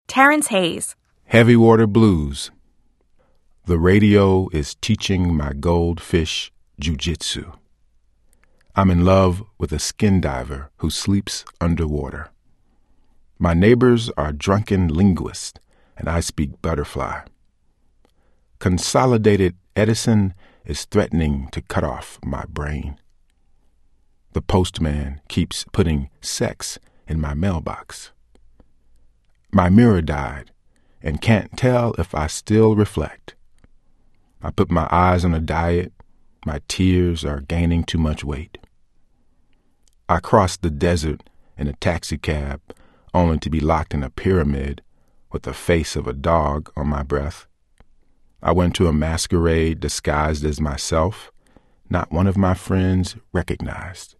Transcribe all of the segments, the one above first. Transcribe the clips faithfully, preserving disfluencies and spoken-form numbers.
Terrence Hayes. Heavy Water Blues. The radio is teaching my goldfish jujitsu. I'm in love with a skin diver who sleeps underwater. My neighbors are drunken linguists, and I speak butterfly. Consolidated Edison is threatening to cut off my brain. The postman keeps putting sex in my mailbox. My mirror died and can't tell if I still reflect. I put my eyes on a diet. My tears are gaining too much weight. I crossed the desert in a taxicab only to be locked in a pyramid with the face of a dog on my breath. I went to a masquerade disguised as myself. Not one of my friends recognized.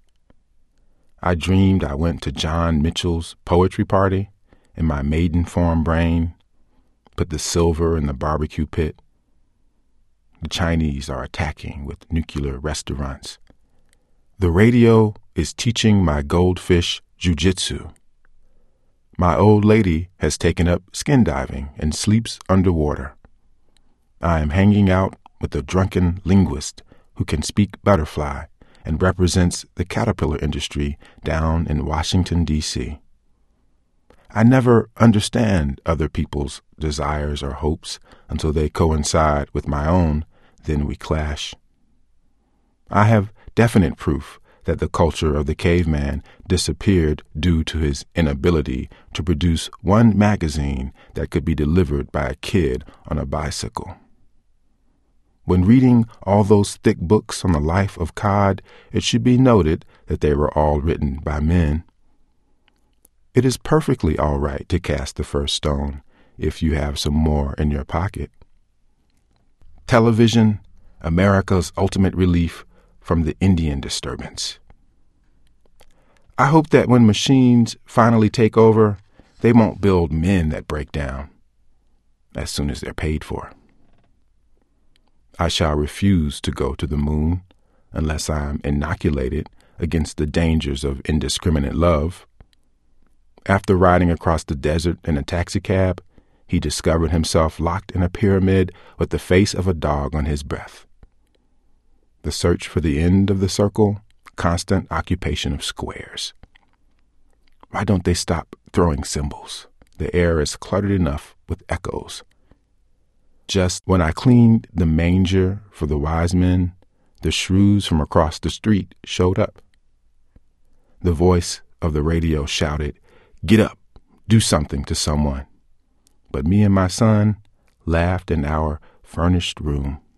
I dreamed I went to John Mitchell's poetry party in my maiden-form brain, put the silver in the barbecue pit. The Chinese are attacking with nuclear restaurants. The radio is teaching my goldfish jujitsu. My old lady has taken up skin diving and sleeps underwater. I am hanging out with a drunken linguist who can speak butterfly and represents the caterpillar industry down in Washington, D C I never understand other people's desires or hopes until they coincide with my own, then we clash. I have definite proof that the culture of the caveman disappeared due to his inability to produce one magazine that could be delivered by a kid on a bicycle. When reading all those thick books on the life of cod, it should be noted that they were all written by men. It is perfectly all right to cast the first stone if you have some more in your pocket. Television, America's ultimate relief from the Indian disturbance. I hope that when machines finally take over, they won't build men that break down as soon as they're paid for. I shall refuse to go to the moon unless I am inoculated against the dangers of indiscriminate love. After riding across the desert in a taxicab, he discovered himself locked in a pyramid with the face of a dog on his breath. The search for the end of the circle, constant occupation of squares. Why don't they stop throwing symbols? The air is cluttered enough with echoes. Just when I cleaned the manger for the wise men, the shrews from across the street showed up. The voice of the radio shouted, "Get up, do something to someone." But me and my son laughed in our furnished room.